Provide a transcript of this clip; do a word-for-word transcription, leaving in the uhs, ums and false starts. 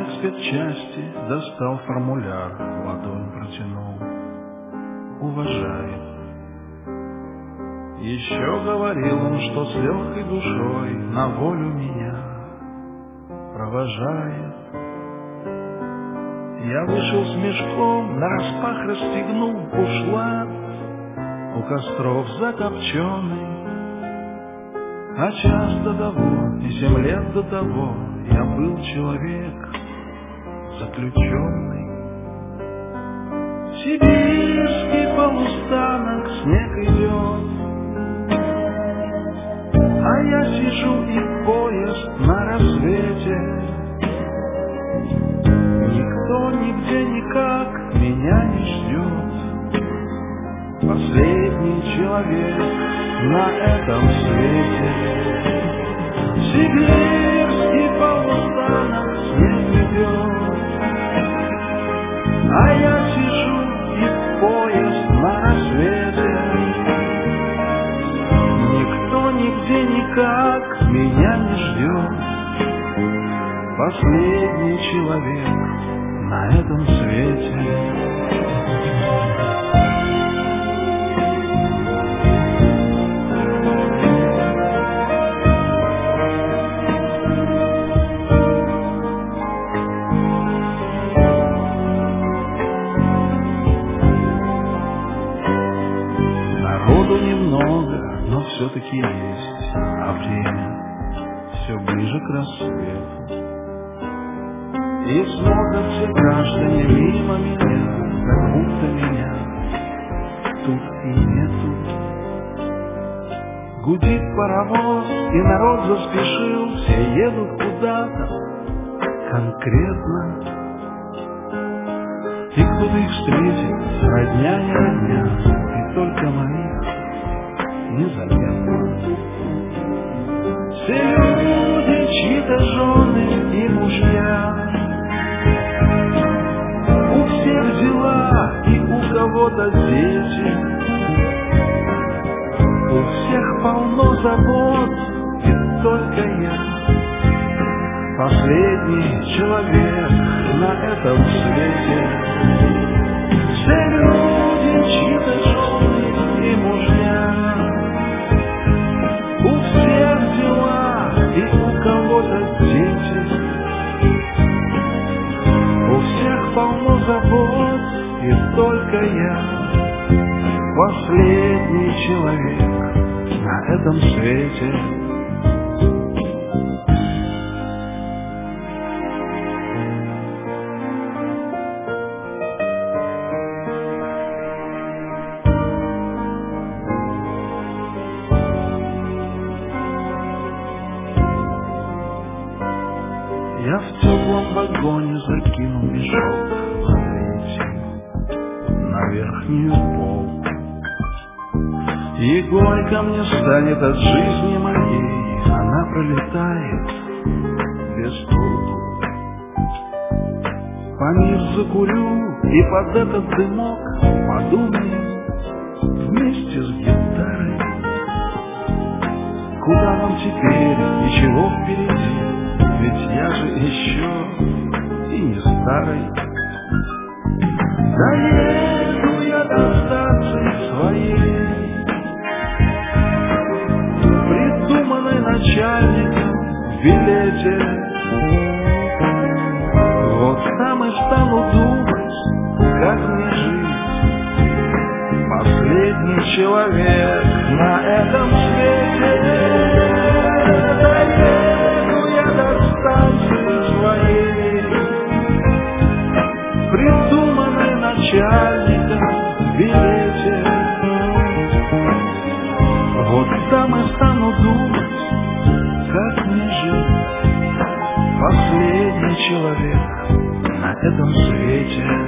начальник спецчасти достал формуляр, ладонь протянул. Уважает. Еще говорил он, что с легкой душой на волю меня провожает. Я вышел с мешком, нараспах расстегнул бушлат, у костров закопченный. А час до того и семь лет до того я был человек заключенный. Сибирский полустанок, снег идет, а я сижу и поезд на рассвете. Никто нигде никак меня не ждет. Последний человек на этом свете. Сибирский полустанок, снег идет, а я сижу и поезд на рассвете. Никто нигде никак меня не ждет. Последний человек на этом свете. Народу немного, но все-таки есть, а время все ближе к рассвету. И смотрят все граждане мимо меня, как будто меня тут и нету. Гудит паровоз, и народ заспешил, все едут куда-то конкретно. И кто-то их встретит, родня не родня, и только моих незаметно. Все люди, чьи-то жены и мужья, у всех дела и у кого-то дети, у всех полно забот, и только я последний человек на этом свете. Все люди, чьи-то жены и мужья, у всех дела и у кого-то дети, у всех полно забот, и только я последний человек на этом свете. Я в теплом вагоне закинул мешок на третью, на верхнюю полку. И горько мне станет от жизни моей, она пролетает без толку. По мир закурю и под этот дымок подумаю вместе с гитарой. Куда нам теперь и чего впереди? Ведь я же еще и не старый. Доеду я до станции своей, придуманной начальником в билете. Вот там и стану думать, как мне жить. Последний человек на этом свете. Доеду я до станции своей, придуманной начальником в билете. Вот там и стану думать, как мне жить. Последний человек на этом свете.